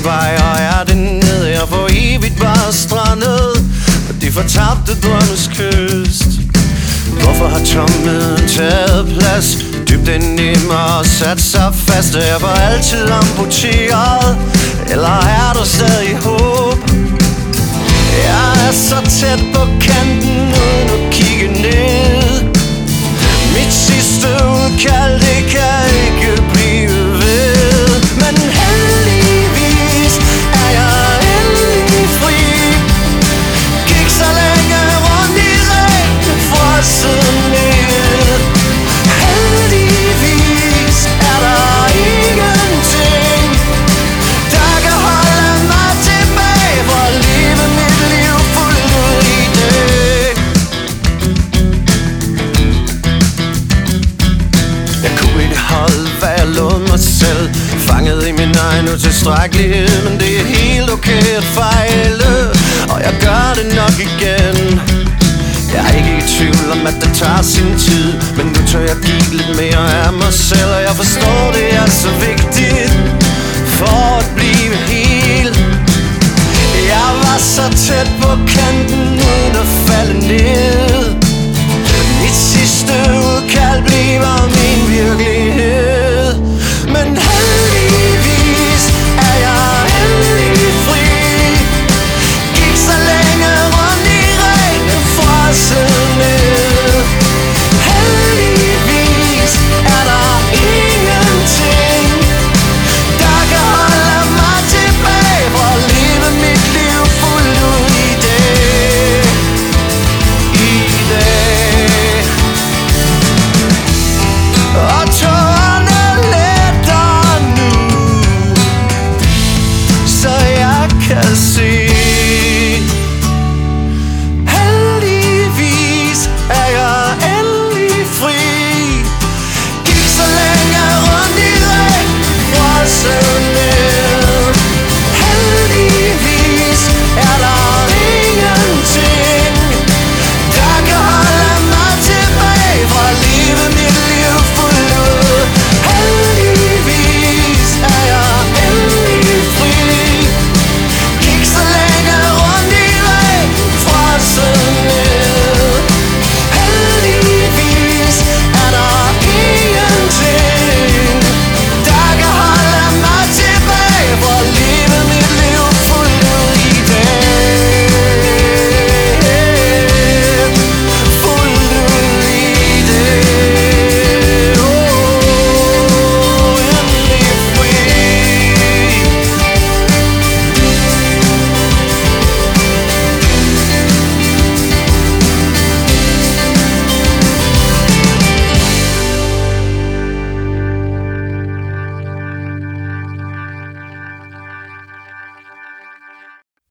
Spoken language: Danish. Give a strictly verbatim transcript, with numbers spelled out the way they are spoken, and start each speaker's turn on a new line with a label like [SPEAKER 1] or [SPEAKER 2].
[SPEAKER 1] den vej, og er det ned, jeg for evigt bare strandet på de fortabte drømmes kyst. Hvorfor har tomheden taget plads dybt ind i mig og sat sig fast? Er jeg for altid amputeret, eller er der stadig håb? Jeg er så tæt på kanten uden at kigge ned. Mit sidste udkald, det kan ikke blive ved. Men heldigvis er jeg endelig fri. Gik så længe rundt i regnen, frosset ned. Heldigvis er der ingenting, der kan holde mig tilbage for at leve mit liv fuldt ud i dag. Jeg kunne ikke holde, hvad jeg lovede mig selv, fanget i min egen utilstrækkelighed. Men det er helt okay at fejle, og jeg gør det nok igen. Jeg er ikke i tvivl om, at det tager sin tid, men nu tør jeg give lidt mere af mig selv. Og jeg forstår, det er så vigtigt for at blive hel. Jeg var så tæt på kanten